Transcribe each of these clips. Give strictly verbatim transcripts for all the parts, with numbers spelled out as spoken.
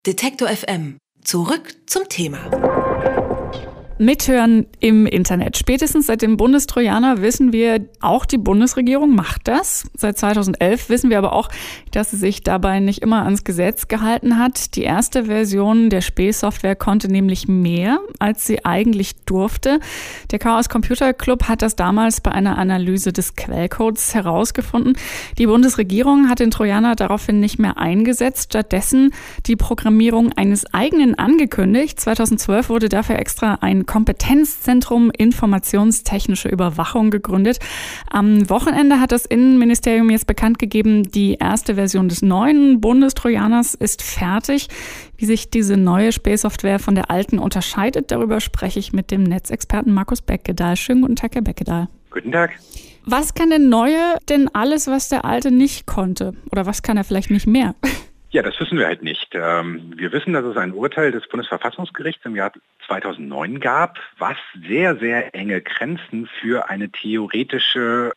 Detektor F M. Zurück zum Thema. Mithören im Internet. Spätestens seit dem Bundestrojaner wissen wir, auch die Bundesregierung macht das. Seit zweitausendelf wissen wir aber auch, dass sie sich dabei nicht immer ans Gesetz gehalten hat. Die erste Version der Spähsoftware konnte nämlich mehr, als sie eigentlich durfte. Der Chaos Computer Club hat das damals bei einer Analyse des Quellcodes herausgefunden. Die Bundesregierung hat den Trojaner daraufhin nicht mehr eingesetzt, stattdessen die Programmierung eines eigenen angekündigt. zweitausendzwölf wurde dafür extra ein Kompetenzzentrum Informationstechnische Überwachung gegründet. Am Wochenende hat das Innenministerium jetzt bekannt gegeben, die erste Version des neuen Bundestrojaners ist fertig. Wie sich diese neue Spähsoftware von der alten unterscheidet, darüber spreche ich mit dem Netzexperten Markus Beckedahl. Schönen guten Tag, Herr Beckedahl. Guten Tag. Was kann der neue denn alles, was der alte nicht konnte? Oder was kann er vielleicht nicht mehr? Ja, das wissen wir halt nicht. Wir wissen, dass es ein Urteil des Bundesverfassungsgerichts im Jahr zweitausendneun gab, was sehr, sehr enge Grenzen für eine theoretische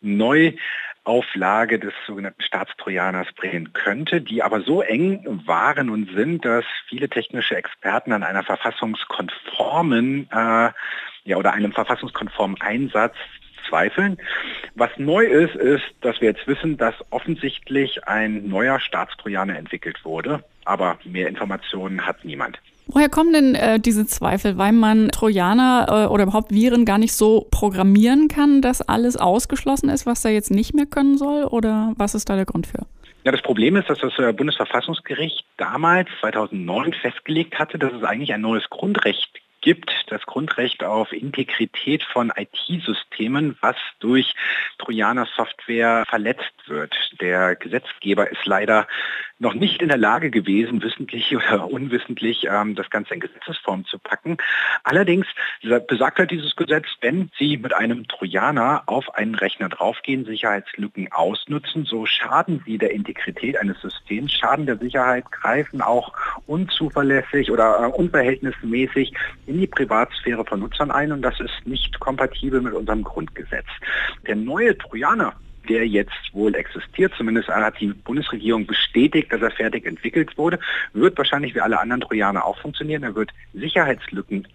Neuauflage des sogenannten Staatstrojaners bringen könnte, die aber so eng waren und sind, dass viele technische Experten an einer verfassungskonformen äh, ja, oder einem verfassungskonformen Einsatz zweifeln. Was neu ist, ist, dass wir jetzt wissen, dass offensichtlich ein neuer Staatstrojaner entwickelt wurde, aber mehr Informationen hat niemand. Woher kommen denn äh, diese Zweifel? Weil man Trojaner äh, oder überhaupt Viren gar nicht so programmieren kann, dass alles ausgeschlossen ist, was er jetzt nicht mehr können soll? Oder was ist da der Grund für? Ja, das Problem ist, dass das Bundesverfassungsgericht damals, zweitausendneun, festgelegt hatte, dass es eigentlich ein neues Grundrecht gibt. gibt, das Grundrecht auf Integrität von I T-Systemen, was durch Trojaner-Software verletzt wird. Der Gesetzgeber ist leider noch nicht in der Lage gewesen, wissentlich oder unwissentlich ähm, das Ganze in Gesetzesform zu packen. Allerdings besagt halt dieses Gesetz, wenn Sie mit einem Trojaner auf einen Rechner draufgehen, Sicherheitslücken ausnutzen, so schaden Sie der Integrität eines Systems, schaden der Sicherheit, greifen auch unzuverlässig oder äh, unverhältnismäßig in die Privatsphäre von Nutzern ein und das ist nicht kompatibel mit unserem Grundgesetz. Der neue Trojaner, der jetzt wohl existiert, zumindest hat die Bundesregierung bestätigt, dass er fertig entwickelt wurde, wird wahrscheinlich wie alle anderen Trojaner auch funktionieren. Er wird Sicherheitslücken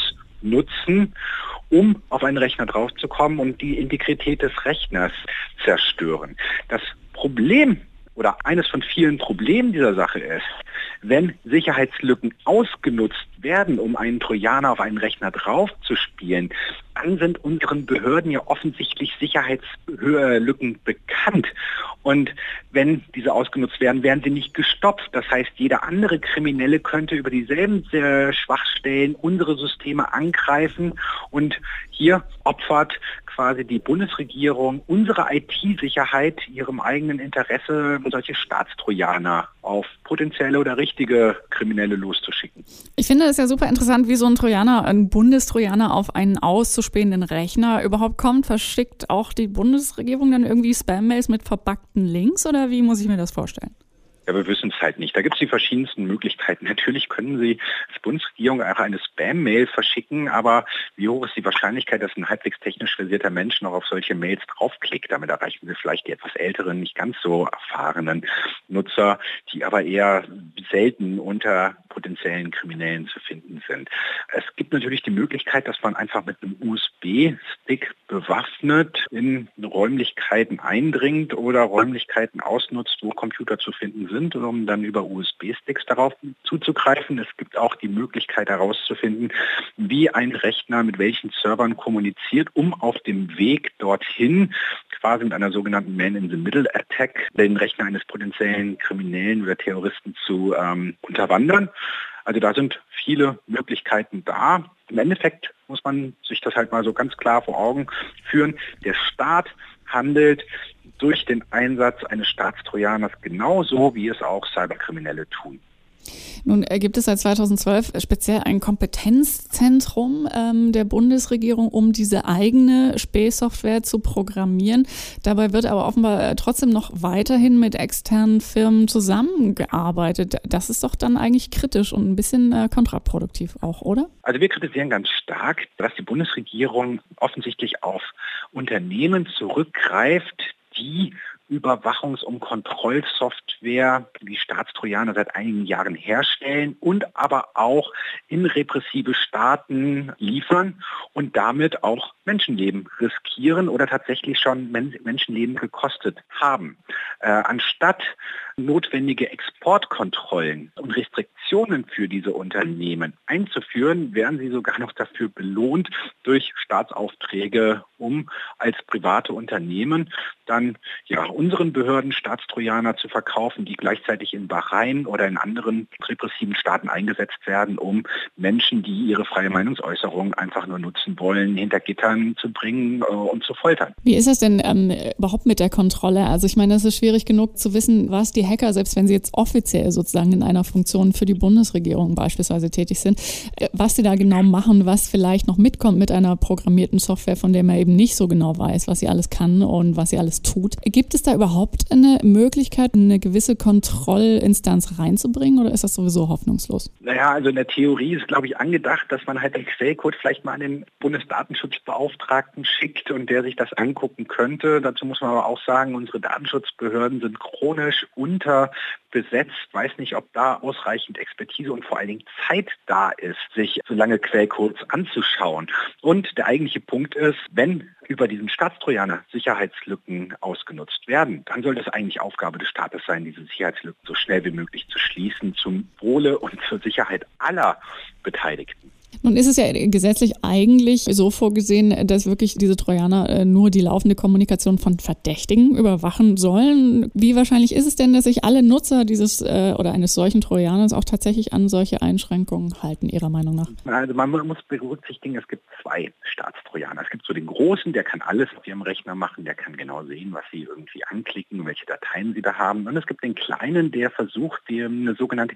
ausnutzen, um auf einen Rechner draufzukommen und die Integrität des Rechners zerstören. Das Problem oder eines von vielen Problemen dieser Sache ist, wenn Sicherheitslücken ausgenutzt werden, um einen Trojaner auf einen Rechner draufzuspielen, dann sind unseren Behörden ja offensichtlich Sicherheitslücken bekannt. Und wenn diese ausgenutzt werden, werden sie nicht gestoppt. Das heißt, jeder andere Kriminelle könnte über dieselben äh, Schwachstellen unsere Systeme angreifen und hier opfert quasi die Bundesregierung unsere I T-Sicherheit ihrem eigenen Interesse, solche Staatstrojaner auf potenzielle oder richtige Kriminelle loszuschicken. Ich finde es ja super interessant, wie so ein Trojaner, ein Bundestrojaner auf einen auszuspähenden Rechner überhaupt kommt. Verschickt auch die Bundesregierung dann irgendwie Spam-Mails mit verbuggten Links oder wie muss ich mir das vorstellen? Ja, wir wissen es halt nicht. Da gibt es die verschiedensten Möglichkeiten. Natürlich können Sie als Bundesregierung auch eine Spam-Mail verschicken, aber wie hoch ist die Wahrscheinlichkeit, dass ein halbwegs technisch versierter Mensch noch auf solche Mails draufklickt? Damit erreichen Sie vielleicht die etwas älteren, nicht ganz so erfahrenen Nutzer, die aber eher selten unter potenziellen Kriminellen zu finden sind. Es gibt natürlich die Möglichkeit, dass man einfach mit einem U S B-Stick bewaffnet in Räumlichkeiten eindringt oder Räumlichkeiten ausnutzt, wo Computer zu finden sind, um dann über U S B-Sticks darauf zuzugreifen. Es gibt auch die Möglichkeit herauszufinden, wie ein Rechner mit welchen Servern kommuniziert, um auf dem Weg dorthin quasi mit einer sogenannten Man-in-the-Middle-Attack den Rechner eines potenziellen Kriminellen oder Terroristen zu ähm, unterwandern. Also da sind viele Möglichkeiten da. Im Endeffekt muss man sich das halt mal so ganz klar vor Augen führen. Der Staat handelt durch den Einsatz eines Staatstrojaners genauso, wie es auch Cyberkriminelle tun. Nun gibt es seit zweitausendzwölf speziell ein Kompetenzzentrum ähm, der Bundesregierung, um diese eigene Spähsoftware zu programmieren. Dabei wird aber offenbar trotzdem noch weiterhin mit externen Firmen zusammengearbeitet. Das ist doch dann eigentlich kritisch und ein bisschen äh, kontraproduktiv auch, oder? Also wir kritisieren ganz stark, dass die Bundesregierung offensichtlich auf Unternehmen zurückgreift, die Überwachungs- und Kontrollsoftware, die Staatstrojaner seit einigen Jahren herstellen und aber auch in repressive Staaten liefern und damit auch Menschenleben riskieren oder tatsächlich schon Men- Menschenleben gekostet haben. Äh, anstatt notwendige Exportkontrollen und Restriktionen für diese Unternehmen einzuführen, werden sie sogar noch dafür belohnt durch Staatsaufträge, um als private Unternehmen dann ja unseren Behörden Staatstrojaner zu verkaufen, die gleichzeitig in Bahrain oder in anderen repressiven Staaten eingesetzt werden, um Menschen, die ihre freie Meinungsäußerung einfach nur nutzen wollen, hinter Gittern zu bringen äh, und zu foltern. Wie ist das denn ähm, überhaupt mit der Kontrolle? Also ich meine, es ist schwierig genug zu wissen, was die Hacker, selbst wenn sie jetzt offiziell sozusagen in einer Funktion für die Bundesregierung beispielsweise tätig sind, äh, was sie da genau machen, was vielleicht noch mitkommt mit einer programmierten Software, von der man eben nicht so genau weiß, was sie alles kann und was sie alles tut. Gibt es da überhaupt eine Möglichkeit, eine gewisse Kontrollinstanz reinzubringen oder ist das sowieso hoffnungslos? Naja, also in der Theorie ist, glaube ich, angedacht, dass man halt den Quellcode vielleicht mal an den Bundesdatenschutzbeauftragten schickt und der sich das angucken könnte. Dazu muss man aber auch sagen, unsere Datenschutzbehörden sind chronisch unterbesetzt. Weiß nicht, ob da ausreichend Expertise und vor allen Dingen Zeit da ist, sich so lange Quellcodes anzuschauen. Und der eigentliche Punkt ist, wenn über diesen Staatstrojaner Sicherheitslücken ausgenutzt werden, dann soll das eigentlich Aufgabe des Staates sein, diese Sicherheitslücken so schnell wie möglich zu schließen, zum Wohle und zur Sicherheit aller Beteiligten. Nun ist es ja gesetzlich eigentlich so vorgesehen, dass wirklich diese Trojaner nur die laufende Kommunikation von Verdächtigen überwachen sollen. Wie wahrscheinlich ist es denn, dass sich alle Nutzer dieses äh, oder eines solchen Trojaners auch tatsächlich an solche Einschränkungen halten, Ihrer Meinung nach? Also man muss berücksichtigen, es gibt zwei Staatstrojaner. Es gibt so den großen, der kann alles auf ihrem Rechner machen, der kann genau sehen, was sie irgendwie anklicken, welche Dateien sie da haben. Und es gibt den kleinen, der versucht, eine sogenannte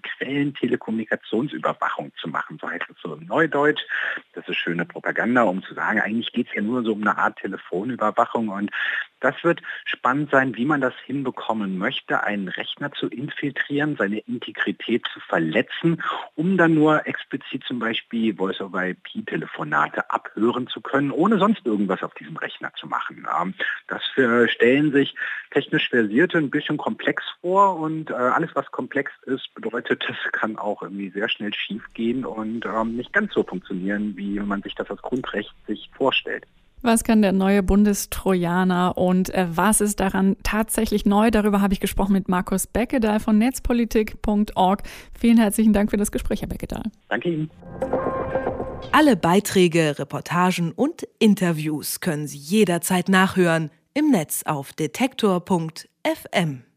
Quellentelekommunikationsüberwachung zu machen. So heißt es so im Neudeutsch. Das ist schöne Propaganda, um zu sagen, eigentlich geht es ja nur so um eine Art Telefonüberwachung und das wird spannend sein, wie man das hinbekommen möchte, einen Rechner zu infiltrieren, seine Integrität zu verletzen, um dann nur explizit zum Beispiel Voice-over-I P-Telefonate abhören zu können, ohne sonst irgendwas auf diesem Rechner zu machen. Das stellen sich technisch Versierte ein bisschen komplex vor und alles, was komplex ist, bedeutet, das kann auch irgendwie sehr schnell schief gehen und nicht ganz so funktionieren, wie man sich das als Grundrecht sich vorstellt. Was kann der neue Bundestrojaner und äh, was ist daran tatsächlich neu? Darüber habe ich gesprochen mit Markus Beckedahl von netzpolitik punkt org. Vielen herzlichen Dank für das Gespräch, Herr Beckedahl. Danke Ihnen. Alle Beiträge, Reportagen und Interviews können Sie jederzeit nachhören im Netz auf detektor punkt f m.